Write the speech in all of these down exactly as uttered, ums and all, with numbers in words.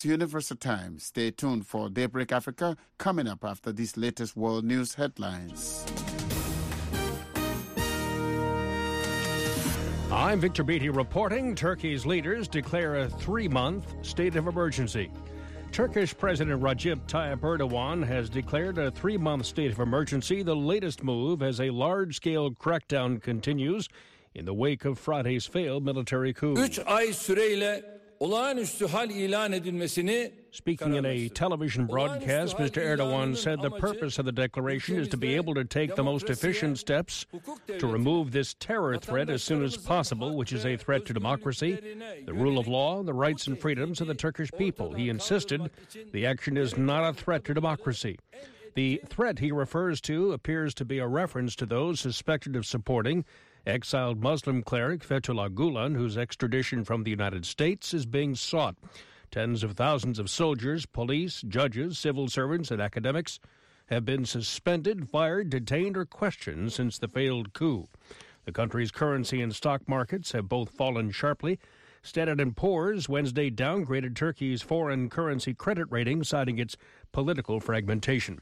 Universal Time. Stay tuned for Daybreak Africa coming up after these latest world news headlines. I'm Victor Beatty reporting. Turkey's leaders declare a three-month state of emergency. Turkish President Recep Tayyip Erdogan has declared a three-month state of emergency, the latest move as a large-scale crackdown continues in the wake of Friday's failed military coup. üç ay süreyle olağanüstü hal ilan edilmesini Speaking in a television broadcast, Mister Erdogan said the purpose of the declaration is to be able to take the most efficient steps to remove this terror threat as soon as possible, which is a threat to democracy, the rule of law, the rights and freedoms of the Turkish people. He insisted the action is not a threat to democracy. The threat he refers to appears to be a reference to those suspected of supporting exiled Muslim cleric Fethullah Gulen, whose extradition from the United States is being sought. Tens of thousands of soldiers, police, judges, civil servants, and academics have been suspended, fired, detained, or questioned since the failed coup. The country's currency and stock markets have both fallen sharply. Standard and Poor's Wednesday downgraded Turkey's foreign currency credit rating, citing its political fragmentation.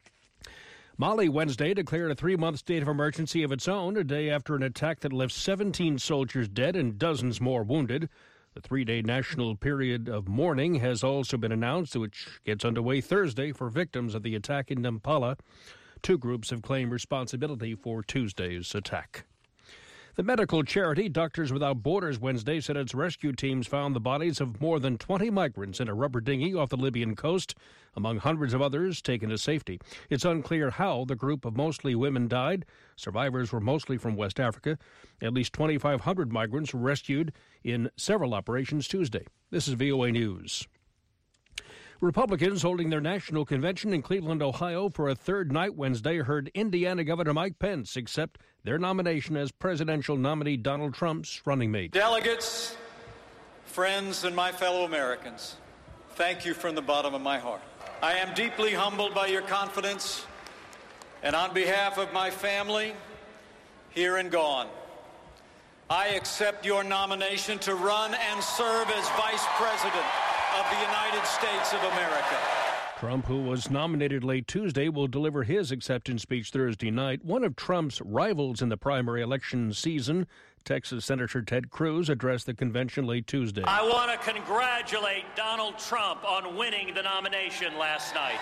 Mali Wednesday declared a three-month state of emergency of its own, a day after an attack that left seventeen soldiers dead and dozens more wounded. The three-day national period of mourning has also been announced, which gets underway Thursday for victims of the attack in Nampala. Two groups have claimed responsibility for Tuesday's attack. The medical charity Doctors Without Borders Wednesday said its rescue teams found the bodies of more than twenty migrants in a rubber dinghy off the Libyan coast, among hundreds of others taken to safety. It's unclear how the group of mostly women died. Survivors were mostly from West Africa. At least twenty-five hundred migrants were rescued in several operations Tuesday. This is V O A News. Republicans holding their national convention in Cleveland, Ohio for a third night Wednesday heard Indiana Governor Mike Pence accept their nomination as presidential nominee Donald Trump's running mate. Delegates, friends, and my fellow Americans, thank you from the bottom of my heart. I am deeply humbled by your confidence, and on behalf of my family, here and gone, I accept your nomination to run and serve as Vice President of the United States of America. Trump, who was nominated late Tuesday, will deliver his acceptance speech Thursday night. One of Trump's rivals in the primary election season, Texas Senator Ted Cruz, addressed the convention late Tuesday. I want to congratulate Donald Trump on winning the nomination last night.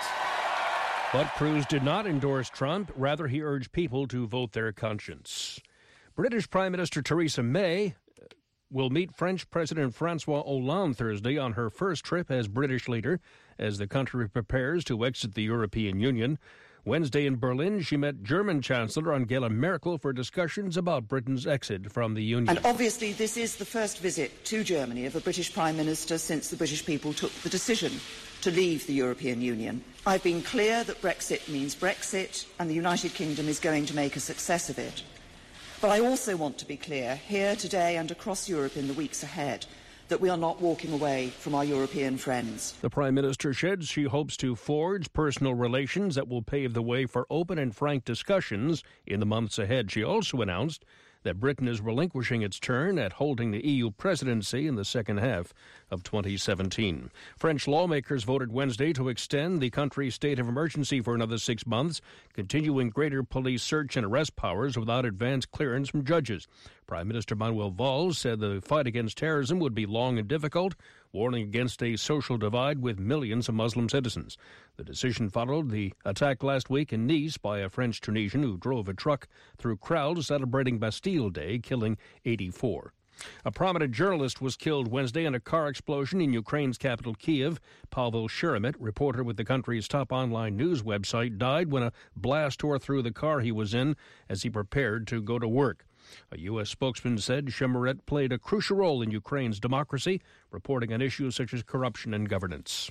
But Cruz did not endorse Trump. Rather, he urged people to vote their conscience. British Prime Minister Theresa May will meet French President Francois Hollande Thursday on her first trip as British leader as the country prepares to exit the European Union. Wednesday in Berlin, she met German Chancellor Angela Merkel for discussions about Britain's exit from the Union. And obviously this is the first visit to Germany of a British Prime Minister since the British people took the decision to leave the European Union. I've been clear that Brexit means Brexit and the United Kingdom is going to make a success of it. But I also want to be clear, here today and across Europe in the weeks ahead, that we are not walking away from our European friends. The Prime Minister said she hopes to forge personal relations that will pave the way for open and frank discussions in the months ahead. She also announced that Britain is relinquishing its turn at holding the E U presidency in the second half of twenty seventeen. French lawmakers voted Wednesday to extend the country's state of emergency for another six months, continuing greater police search and arrest powers without advance clearance from judges. Prime Minister Manuel Valls said the fight against terrorism would be long and difficult, warning against a social divide with millions of Muslim citizens. The decision followed the attack last week in Nice by a French Tunisian who drove a truck through crowds celebrating Bastille Day, killing eighty-four. A prominent journalist was killed Wednesday in a car explosion in Ukraine's capital, Kiev. Pavel Sheremet, reporter with the country's top online news website, died when a blast tore through the car he was in as he prepared to go to work. A U S spokesman said Sheremet played a crucial role in Ukraine's democracy, reporting on issues such as corruption and governance.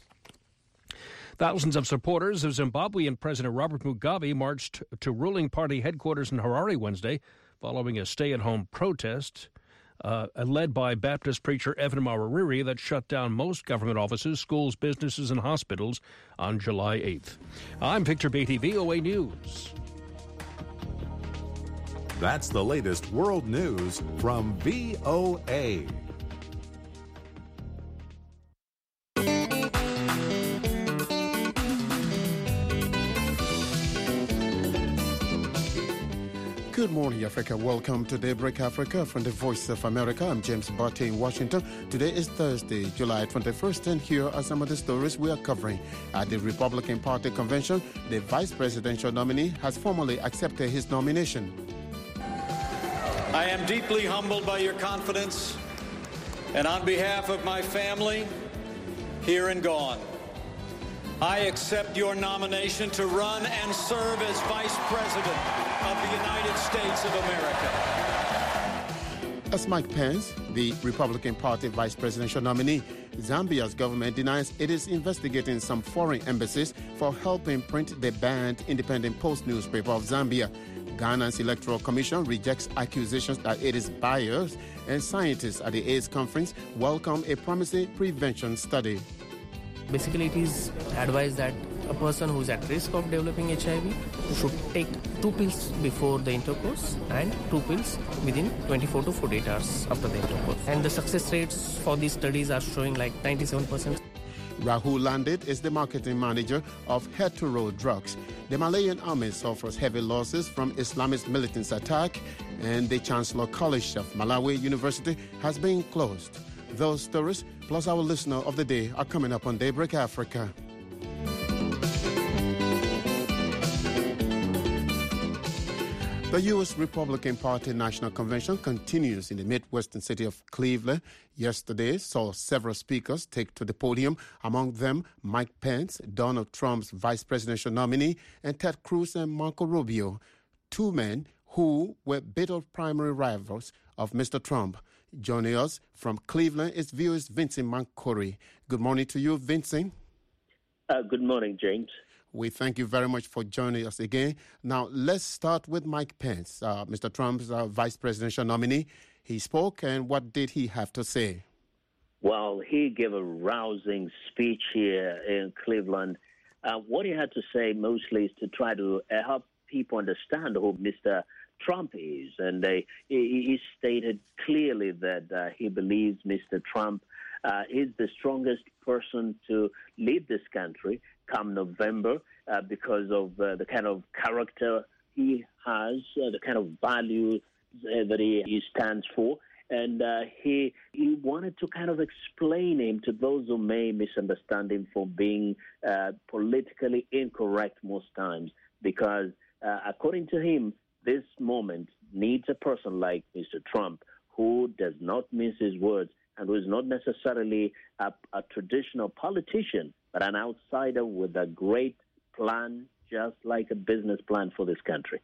Thousands of supporters of Zimbabwean President Robert Mugabe marched to ruling party headquarters in Harare Wednesday following a stay-at-home protest uh, led by Baptist preacher Evan Mawarire that shut down most government offices, schools, businesses, and hospitals on July eighth. I'm Victor Beatty, V O A News. That's the latest world news from V O A. Good morning, Africa. Welcome to Daybreak Africa from the Voice of America. I'm James Barty in Washington. Today is Thursday, July twenty-first, and here are some of the stories we are covering. At the Republican Party convention, the vice presidential nominee has formally accepted his nomination. I am deeply humbled by your confidence, and on behalf of my family, here and gone, I accept your nomination to run and serve as Vice President of the United States of America. As Mike Pence, the Republican Party vice presidential nominee, Zambia's government denies it is investigating some foreign embassies for helping print the banned Independent Post newspaper of Zambia. Ghana's Electoral Commission rejects accusations that it is biased, and scientists at the AIDS conference welcome a promising prevention study. Basically, it is advised that a person who is at risk of developing H I V should take two pills before the intercourse and two pills within twenty-four to forty-eight hours after the intercourse. And the success rates for these studies are showing like ninety-seven percent. Rahul Landit is the marketing manager of Hetero Drugs. The Malayan army suffers heavy losses from Islamist militants' attack, and the Chancellor College of Malawi University has been closed. Those stories, plus our listener of the day, are coming up on Daybreak Africa. The U S Republican Party National Convention continues in the Midwestern city of Cleveland. Yesterday saw several speakers take to the podium, among them Mike Pence, Donald Trump's vice presidential nominee, and Ted Cruz and Marco Rubio, two men who were bitter primary rivals of Mister Trump. Joining us from Cleveland is V O A's Vincent Mankori. Good morning to you, Vincent. Uh, good morning, James. We thank you very much for joining us again. Now, let's start with Mike Pence, uh, Mister Trump's uh, vice presidential nominee. He spoke, and what did he have to say? Well, he gave a rousing speech here in Cleveland. Uh, what he had to say mostly is to try to uh, help people understand who Mister Trump is. And uh, he, he stated clearly that uh, he believes Mister Trump uh, is the strongest person to lead this country come November uh, because of uh, the kind of character he has, uh, the kind of values uh, that he, he stands for. And uh, he he wanted to kind of explain him to those who may misunderstand him for being uh, politically incorrect most times, because uh, according to him, this moment needs a person like Mister Trump who does not mince his words and who is not necessarily a, a traditional politician, but an outsider with a great plan, just like a business plan for this country.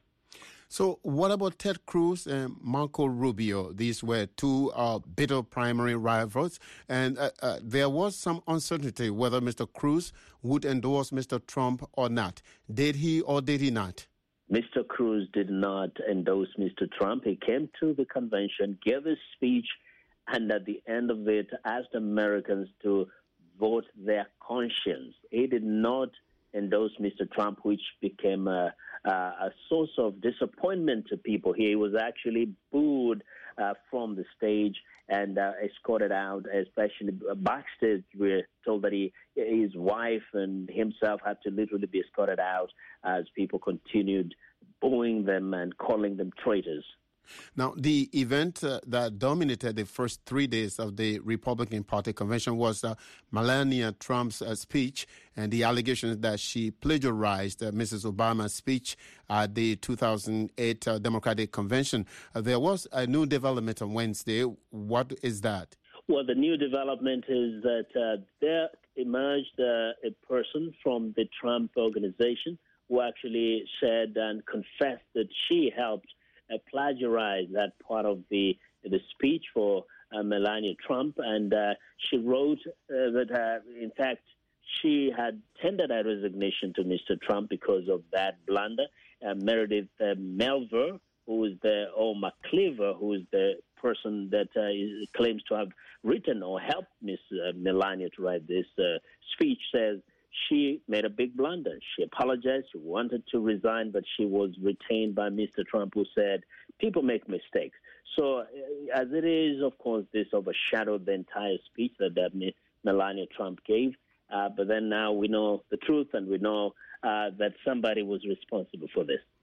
So what about Ted Cruz and Marco Rubio? These were two uh, bitter primary rivals, and uh, uh, there was some uncertainty whether Mister Cruz would endorse Mister Trump or not. Did he or did he not? Mister Cruz did not endorse Mister Trump. He came to the convention, gave a speech, and at the end of it asked Americans to vote their conscience. He did not endorse Mister Trump, which became a, a, a source of disappointment to people. He was actually booed uh, from the stage and uh, escorted out, especially backstage. We're told that he, his wife and himself had to literally be escorted out as people continued booing them and calling them traitors. Now, the event uh, that dominated the first three days of the Republican Party convention was uh, Melania Trump's uh, speech and the allegations that she plagiarized uh, Missus Obama's speech at the two thousand eight uh, Democratic Convention. Uh, there was a new development on Wednesday. What is that? Well, the new development is that uh, there emerged uh, a person from the Trump organization who actually said and confessed that she helped uh, plagiarize that part of the the speech for uh, Melania Trump, and uh, she wrote uh, that, uh, in fact, she had tendered her resignation to Mister Trump because of that blunder. Uh, Meredith uh, Melver, who is the, or McCleaver, who is the person that uh, is, claims to have written or helped Miss Uh, Melania to write this uh, speech, says she made a big blunder. She apologized. She wanted to resign, but she was retained by Mister Trump, who said, people make mistakes. So uh, as it is, of course, this overshadowed the entire speech that uh, Melania Trump gave. Uh, but then now we know the truth, and we know uh, that somebody was responsible for this.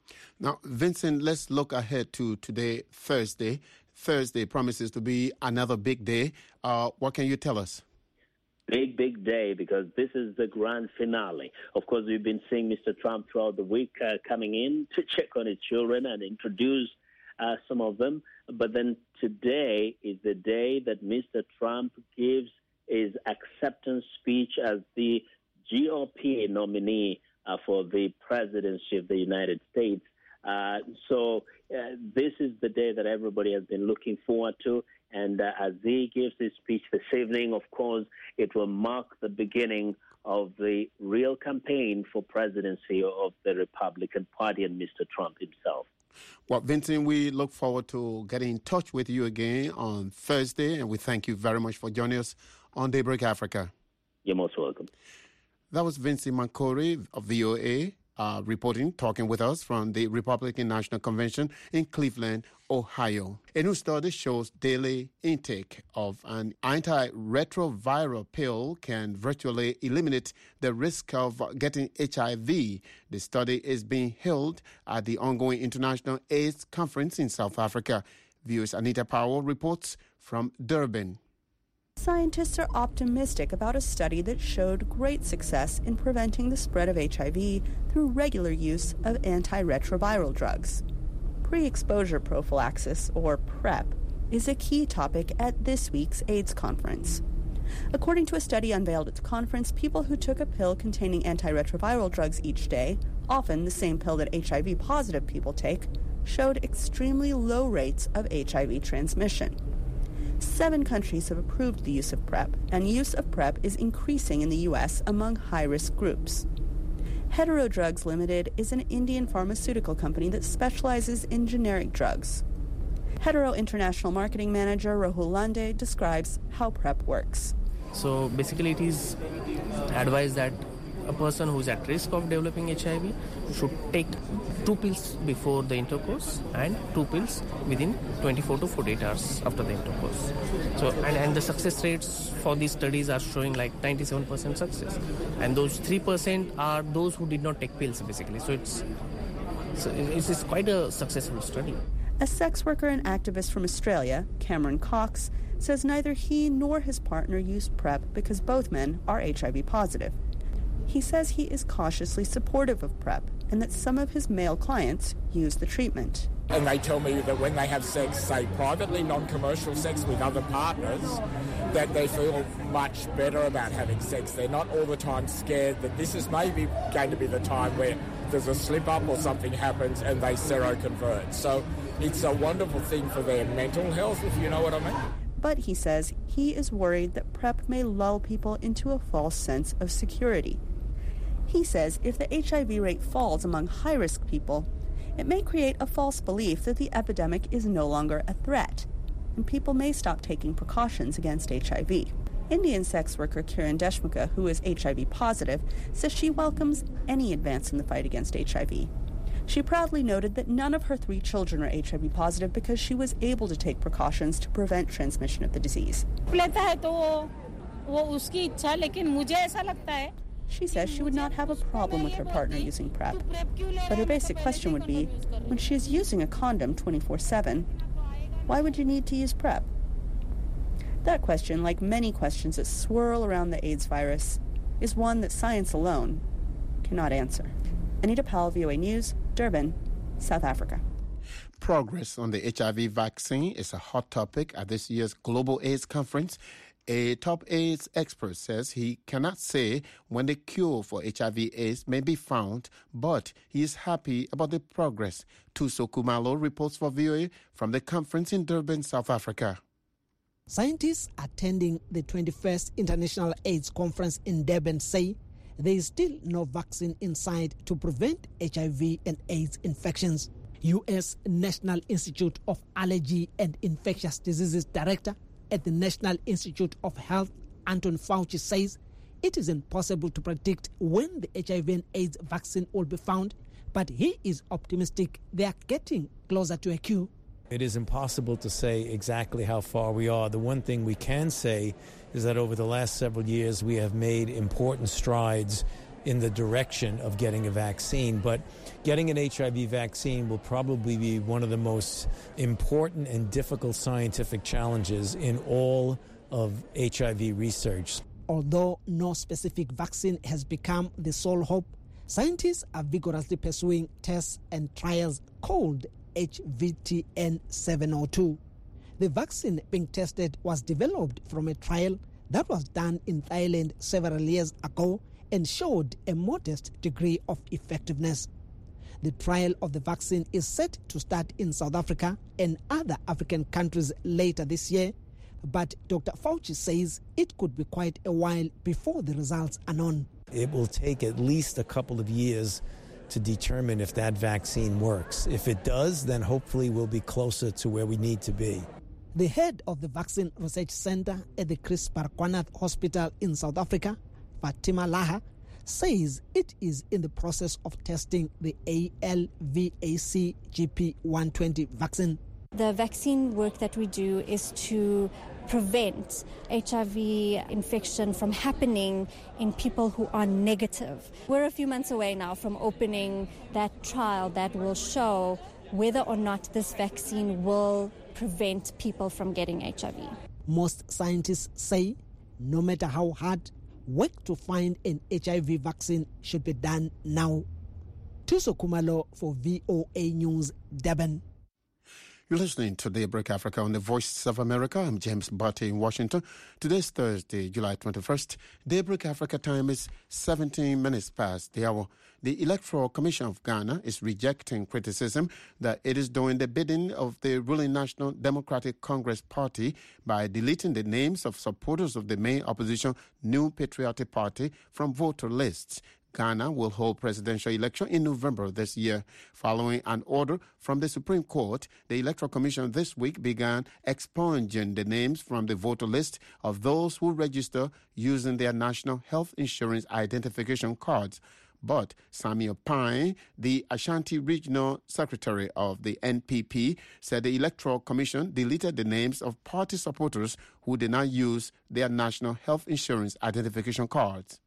Now, Vincent, let's look ahead to today, Thursday. Thursday promises to be another big day. Uh, what can you tell us? Big, big day, because this is the grand finale. Of course, we've been seeing Mister Trump throughout the week uh, coming in to check on his children and introduce uh, some of them. But then today is the day that Mister Trump gives his acceptance speech as the G O P nominee uh, for the presidency of the United States. Uh, so uh, this is the day that everybody has been looking forward to. And uh, as he gives his speech this evening, of course, it will mark the beginning of the real campaign for presidency of the Republican Party and Mister Trump himself. Well, Vincent, we look forward to getting in touch with you again on Thursday, and we thank you very much for joining us on Daybreak Africa. You're most welcome. That was Vincent Mankori of V O A. Uh, reporting, talking with us from the Republican National Convention in Cleveland, Ohio. A new study shows daily intake of an antiretroviral pill can virtually eliminate the risk of getting H I V. The study is being held at the ongoing International AIDS Conference in South Africa. V O A's Anita Powell reports from Durban. Scientists are optimistic about a study that showed great success in preventing the spread of H I V through regular use of antiretroviral drugs. Pre-exposure prophylaxis, or PrEP, is a key topic at this week's AIDS conference. According to a study unveiled at the conference, people who took a pill containing antiretroviral drugs each day, often the same pill that H I V-positive people take, showed extremely low rates of H I V transmission. Seven countries have approved the use of PrEP, and use of PrEP is increasing in the U S among high-risk groups. Hetero Drugs Limited is an Indian pharmaceutical company that specializes in generic drugs. Hetero International Marketing Manager Rahul Lande describes how PrEP works. So basically it is advised that a person who is at risk of developing H I V should take two pills before the intercourse and two pills within twenty-four to forty-eight hours after the intercourse. So and, and the success rates for these studies are showing like ninety-seven percent success. And those three percent are those who did not take pills basically. So it's, so it's, it's quite a successful study. A sex worker and activist from Australia, Cameron Cox, says neither he nor his partner used PrEP because both men are H I V positive. He says he is cautiously supportive of PrEP and that some of his male clients use the treatment. And they tell me that when they have sex, say privately, non-commercial sex with other partners, that they feel much better about having sex. They're not all the time scared that this is maybe going to be the time where there's a slip-up or something happens and they seroconvert. So it's a wonderful thing for their mental health, if you know what I mean. But he says he is worried that PrEP may lull people into a false sense of security. He says if the H I V rate falls among high-risk people, it may create a false belief that the epidemic is no longer a threat, and people may stop taking precautions against H I V. Indian sex worker Kiran Deshmukha, who is H I V positive, says she welcomes any advance in the fight against H I V. She proudly noted that none of her three children are H I V positive because she was able to take precautions to prevent transmission of the disease. She says she would not have a problem with her partner using PrEP, but her basic question would be, when she is using a condom twenty-four seven, why would you need to use PrEP? That question, like many questions that swirl around the AIDS virus, is one that science alone cannot answer. Anita Powell, V O A News, Durban, South Africa. Progress on the H I V vaccine is a hot topic at this year's Global AIDS Conference. A top AIDS expert says he cannot say when the cure for H I V AIDS may be found, but he is happy about the progress. Tuso Kumalo reports for V O A from the conference in Durban, South Africa. Scientists attending the twenty-first International AIDS Conference in Durban say there is still no vaccine in sight to prevent H I V and AIDS infections. U S National Institute of Allergy and Infectious Diseases Director at the National Institute of Health, Anthony Fauci, says it is impossible to predict when the H I V and AIDS vaccine will be found, but he is optimistic they are getting closer to a cure. It is impossible to say exactly how far we are. The one thing we can say is that over the last several years we have made important strides in the direction of getting a vaccine. But getting an H I V vaccine will probably be one of the most important and difficult scientific challenges in all of H I V research. Although no specific vaccine has become the sole hope, scientists are vigorously pursuing tests and trials called H V T N seven oh two. The vaccine being tested was developed from a trial that was done in Thailand several years ago and showed a modest degree of effectiveness. The trial of the vaccine is set to start in South Africa and other African countries later this year, but Doctor Fauci says it could be quite a while before the results are known. It will take at least a couple of years to determine if that vaccine works. If it does, then hopefully we'll be closer to where we need to be. The head of the Vaccine Research Center at the Chris Baragwanath Hospital in South Africa, Fatima Laha, says it is in the process of testing the A L V A C G P one twenty vaccine. The vaccine work that we do is to prevent H I V infection from happening in people who are negative. We're a few months away now from opening that trial that will show whether or not this vaccine will prevent people from getting H I V. Most scientists say no matter how hard, work to find an H I V vaccine should be done now. Tuso Kumalo for V O A News, Durban. You're listening to Daybreak Africa on the Voice of America. I'm James Barty in Washington. Today's Thursday, July twenty-first. Daybreak Africa time is seventeen minutes past the hour. The Electoral Commission of Ghana is rejecting criticism that it is doing the bidding of the ruling National Democratic Congress Party by deleting the names of supporters of the main opposition New Patriotic Party from voter lists. Ghana will hold presidential election in November this year. Following an order from the Supreme Court, the Electoral Commission this week began expunging the names from the voter list of those who register using their National Health Insurance Identification Cards. But Samuel Pine, the Ashanti Regional Secretary of the N P P, said the Electoral Commission deleted the names of party supporters who did not use their National Health Insurance Identification Cards.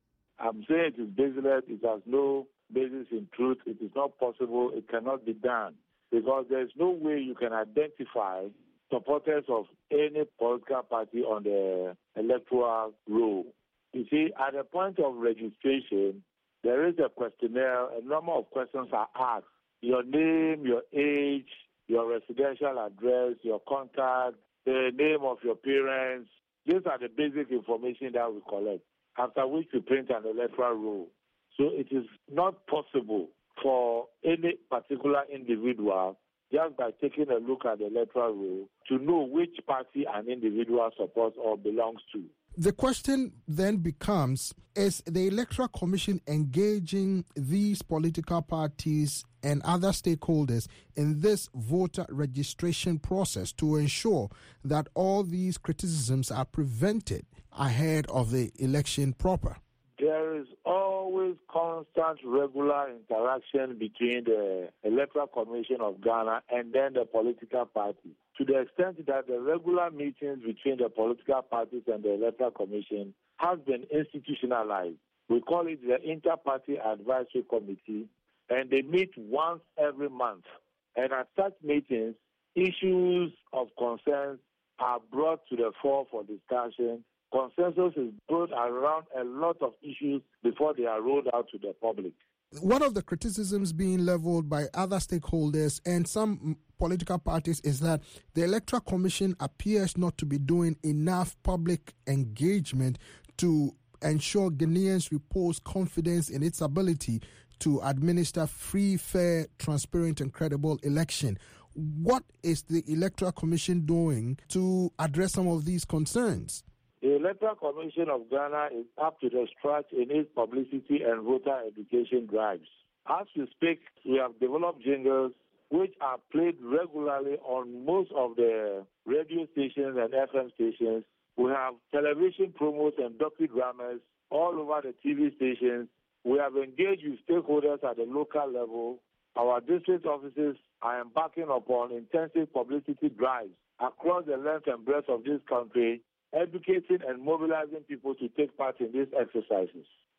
I'm saying it is baseless. It has no basis in truth. It is not possible. It cannot be done because there's no way you can identify supporters of any political party on the electoral roll. You see, at the point of registration, there is a questionnaire. A number of questions are asked. Your name, your age, your residential address, your contact, the name of your parents. These are the basic information that we collect, after which we print an electoral roll. So it is not possible for any particular individual, just by taking a look at the electoral roll, to know which party an individual supports or belongs to. The question then becomes, is the Electoral Commission engaging these political parties and other stakeholders in this voter registration process to ensure that all these criticisms are prevented ahead of the election proper? There is always constant, regular interaction between the Electoral Commission of Ghana and then the political parties, to the extent that the regular meetings between the political parties and the Electoral Commission have been institutionalized. We call it the Inter-Party Advisory Committee, and they meet once every month. And at such meetings, issues of concern are brought to the fore for discussion. Consensus is built around a lot of issues before they are rolled out to the public. One of the criticisms being leveled by other stakeholders and some political parties is that the Electoral Commission appears not to be doing enough public engagement to ensure Ghanaians repose confidence in its ability to administer free, fair, transparent and credible election. What is the Electoral Commission doing to address some of these concerns? The Electoral Commission of Ghana is up to the scratch in its publicity and voter education drives. As we speak, we have developed jingles which are played regularly on most of the radio stations and F M stations. We have television promos and docudramas all over the T V stations. We have engaged with stakeholders at the local level. Our district offices are embarking upon intensive publicity drives across the length and breadth of this country, educating and mobilizing people to take part in these exercises.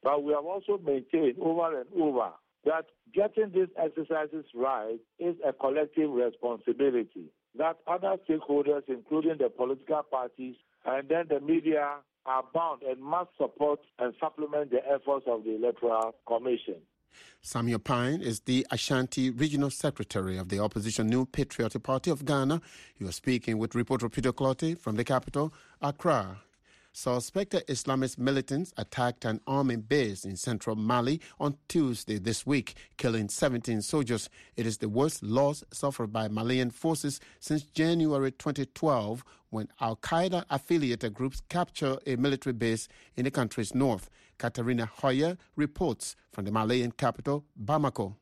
But we have also maintained over and over that getting these exercises right is a collective responsibility, that other stakeholders, including the political parties and then the media, are bound and must support and supplement the efforts of the Electoral Commission. Samuel Pine is the Ashanti Regional Secretary of the opposition New Patriotic Party of Ghana. He was speaking with reporter Peter Clottey from the capital, Accra. Suspected Islamist militants attacked an army base in central Mali on Tuesday this week, killing seventeen soldiers. It is the worst loss suffered by Malian forces since January twenty twelve, when Al-Qaeda-affiliated groups captured a military base in the country's north. Katarina Hoyer reports from the Malian capital, Bamako.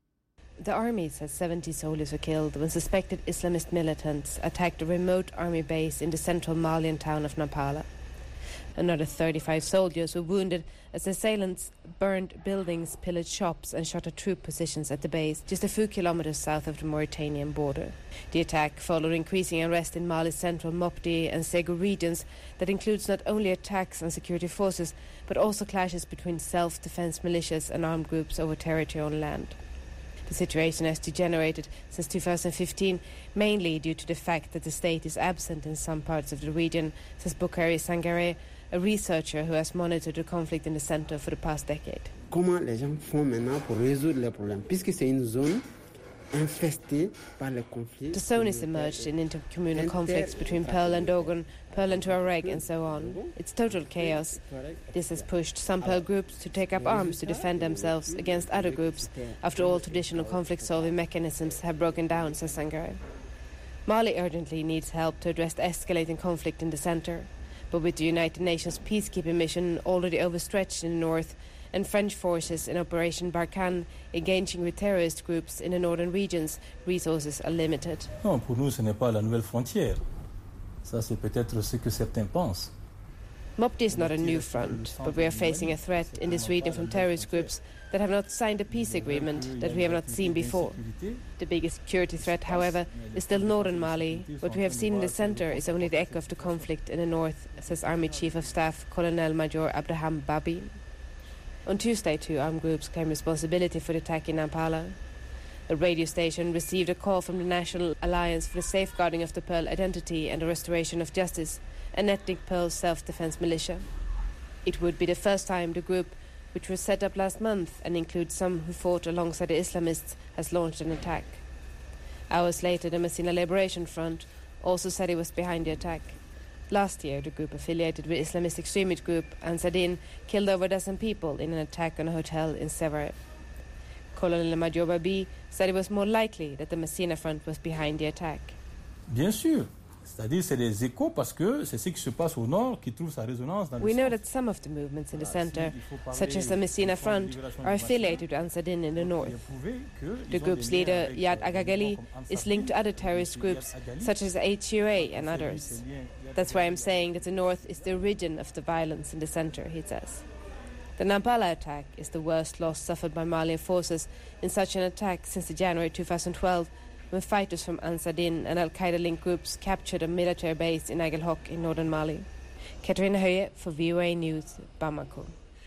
The army says seventy soldiers were killed when suspected Islamist militants attacked a remote army base in the central Malian town of Nampala. Another thirty-five soldiers were wounded as assailants burned buildings, pillaged shops and shot at troop positions at the base just a few kilometers south of the Mauritanian border. The attack followed increasing unrest in Mali's central Mopti and Ségou regions that includes not only attacks on security forces but also clashes between self-defense militias and armed groups over territory on land. The situation has degenerated since two thousand fifteen, mainly due to the fact that the state is absent in some parts of the region, says Boukari Sangaré, a researcher who has monitored the conflict in the center for the past decade. Comment les gens font maintenant pour résoudre les problèmes, puisque c'est une zone infestée par les conflits. The zone is emerged in intercommunal conflicts between Pearl and Dogon, Pearl and Tuareg and so on. It's total chaos. This has pushed some Pearl groups to take up arms to defend themselves against other groups, after all traditional conflict-solving mechanisms have broken down, says Sangaré. Mali urgently needs help to address the escalating conflict in the center. But with the United Nations peacekeeping mission already overstretched in the north and French forces in Operation Barkhane engaging with terrorist groups in the northern regions, resources are limited. Non, pour nous, ce n'est pas la nouvelle frontière. Ça, c'est peut-être ce que certains pensent. Mopti is not a new front, but we are facing a threat in this region from terrorist groups that have not signed a peace agreement that we have not seen before. The biggest security threat, however, is still northern Mali. What we have seen in the center is only the echo of the conflict in the north, says Army Chief of Staff Colonel Major Abraham Babi. On Tuesday, two armed groups claimed responsibility for the attack in Nampala. A radio station received a call from the National Alliance for the Safeguarding of the Pearl Identity and the Restoration of Justice, an ethnic Pearl self-defense militia. It would be the first time the group, which was set up last month and includes some who fought alongside the Islamists, has launched an attack. Hours later, the Messina Liberation Front also said it was behind the attack. Last year, the group affiliated with Islamist extremist group Ansar-Din killed over a dozen people in an attack on a hotel in Sévaré. Colonel Major Babi said it was more likely that the Messina Front was behind the attack. Bien sûr. C'est-à-dire c'est des échos parce que c'est ce qui se passe au nord qui trouve sa résonance dans le We know that some of the movements in the center, such as the Messina Front, are affiliated with Ansar-Din in the north. The group's leader, Yad Agagali, is linked to other terrorist groups, such as H U A and others. That's why I'm saying that the north is the origin of the violence in the center, he says. The Nampala attack is the worst loss suffered by Malian forces in such an attack since the January two thousand twelve, when fighters from Ansar-Din and Al-Qaeda-linked groups captured a military base in Aguelhok in northern Mali. Katrina Hoye for V O A News, Bamako.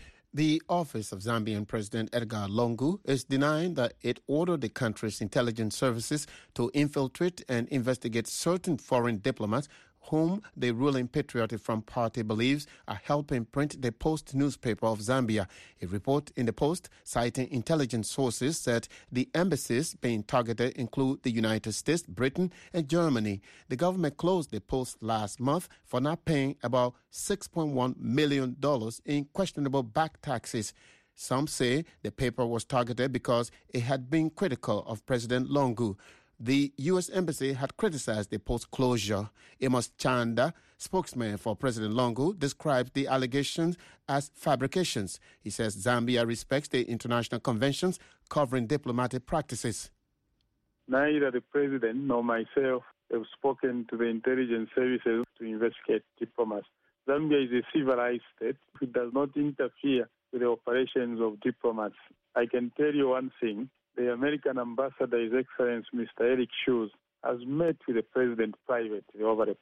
The office of Zambian President Edgar Lungu is denying that it ordered the country's intelligence services to infiltrate and investigate certain foreign diplomats whom the ruling Patriotic Front Party believes are helping print the Post newspaper of Zambia. A report in the Post, citing intelligence sources, said the embassies being targeted include the United States, Britain and Germany. The government closed the Post last month for not paying about six point one million dollars in questionable back taxes. Some say the paper was targeted because it had been critical of President Lungu. The U S Embassy had criticized the Post closure. Amos Chanda, spokesman for President Lungu, described the allegations as fabrications. He says Zambia respects the international conventions covering diplomatic practices. Neither the President nor myself have spoken to the intelligence services to investigate diplomats. Zambia is a civilized state. It does not interfere with the operations of diplomats. I can tell you one thing. The American ambassador, His Excellency Mister Eric Schultz, has met with the President privately over the Post.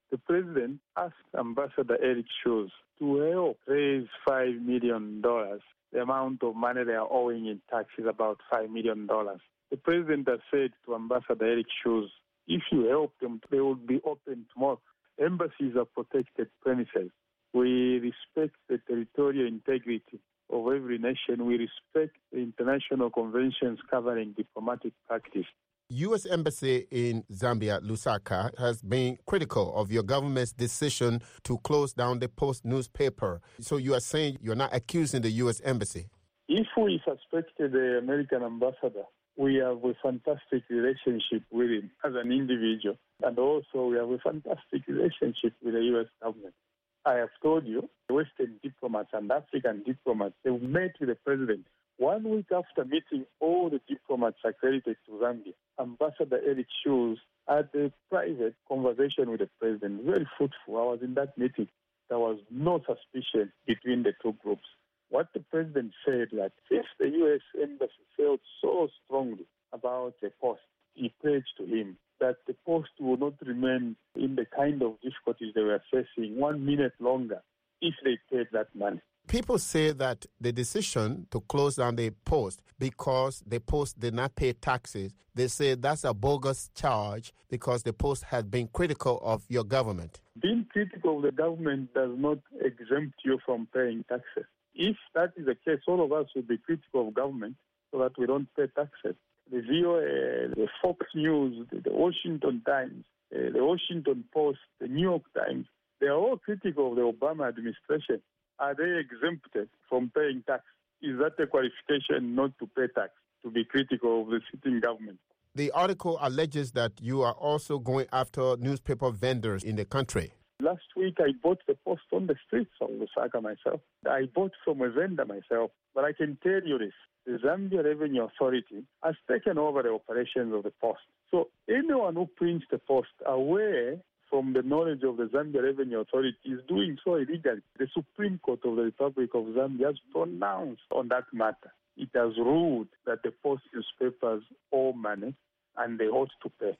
the president asked Ambassador Eric Schultz to help raise five million dollars. The amount of money they are owing in tax is about five million dollars. The president has said to Ambassador Eric Schultz, if you help them, they will be open tomorrow. Embassies are protected premises. We respect the territorial integrity of every nation. We respect the international conventions covering diplomatic practice. U S Embassy in Zambia, Lusaka, has been critical of your government's decision to close down the Post newspaper. So you are saying you're not accusing the U S Embassy? If we suspected the American ambassador, we have a fantastic relationship with him as an individual. And also we have a fantastic relationship with the U S government. I have told you, the Western diplomats and African diplomats, they met with the president. One week after meeting all the diplomats accredited to Zambia, Ambassador Eric Schultz had a private conversation with the president, very fruitful. I was in that meeting. There was no suspicion between the two groups. What the president said, that if the U S Embassy felt so strongly about the Post, he pledged to him that the Post will not remain in the kind of difficulties they were facing one minute longer if they paid that money. People say that the decision to close down the Post because the Post did not pay taxes, they say that's a bogus charge because the Post has been critical of your government. Being critical of the government does not exempt you from paying taxes. If that is the case, all of us will be critical of government so that we don't pay taxes. The V O A, the Fox News, the Washington Times, the Washington Post, the New York Times, they are all critical of the Obama administration. Are they exempted from paying tax? Is that a qualification not to pay tax, to be critical of the sitting government? The article alleges that you are also going after newspaper vendors in the country. Last week, I bought the Post on the streets of Lusaka myself. I bought from a vendor myself. But I can tell you this, the Zambia Revenue Authority has taken over the operations of the Post. So anyone who prints the Post away from the knowledge of the Zambia Revenue Authority is doing so illegally. The Supreme Court of the Republic of Zambia has pronounced on that matter. It has ruled that the Post newspapers owe money and they ought to pay.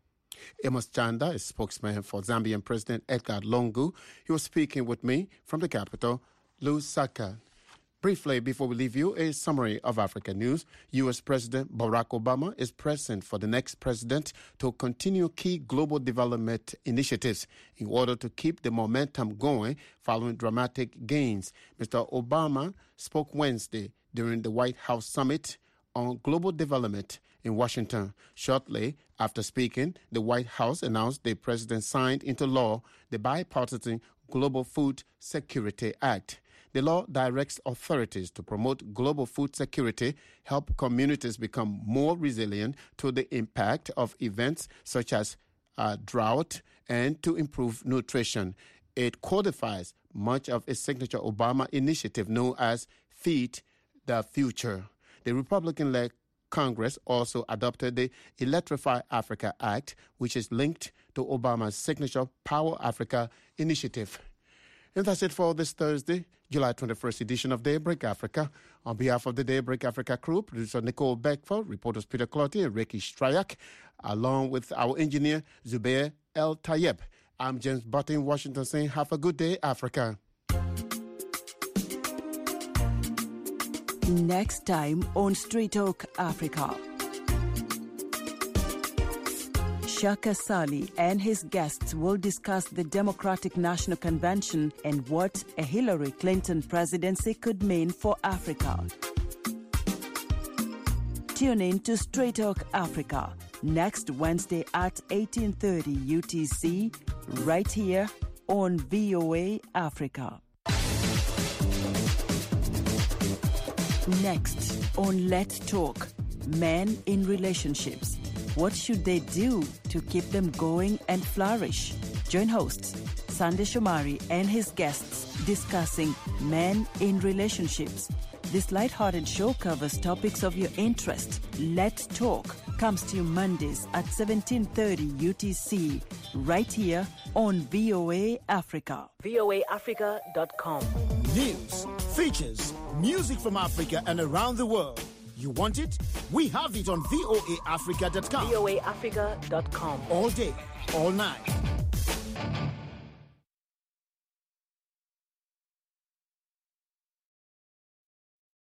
Amos Chanda is spokesman for Zambian President Edgar Lungu. He was speaking with me from the capital, Lusaka. Briefly, before we leave you, a summary of African news. U S President Barack Obama is pressing for the next president to continue key global development initiatives in order to keep the momentum going following dramatic gains. Mister Obama spoke Wednesday during the White House summit on global development in Washington. Shortly after speaking, the White House announced the president signed into law the Bipartisan Global Food Security Act. The law directs authorities to promote global food security, help communities become more resilient to the impact of events such as uh, drought, and to improve nutrition. It codifies much of a signature Obama initiative known as Feed the Future. The Republican-led Congress also adopted the Electrify Africa Act, which is linked to Obama's signature Power Africa initiative. And that's it for this Thursday, July twenty-first edition of Daybreak Africa. On behalf of the Daybreak Africa crew, producer Nicole Beckford, reporters Peter Clottey and Ricky Strayak, along with our engineer Zubair El Tayeb. I'm James Button in Washington saying have a good day, Africa. Next time on Street Talk Africa. Shaka Sali and his guests will discuss the Democratic National Convention and what a Hillary Clinton presidency could mean for Africa. Tune in to Straight Talk Africa next Wednesday at eighteen thirty U T C, right here on V O A Africa. Next on Let's Talk, men in relationships. What should they do to keep them going and flourish? Join hosts Sandy Shomari and his guests discussing men in relationships. This lighthearted show covers topics of your interest. Let's Talk comes to you Mondays at seventeen thirty U T C, right here on V O A Africa. V O A Africa dot com. News, features, music from Africa and around the world. You want it? We have it on V O A Africa dot com. V O A Africa dot com. All day, all night.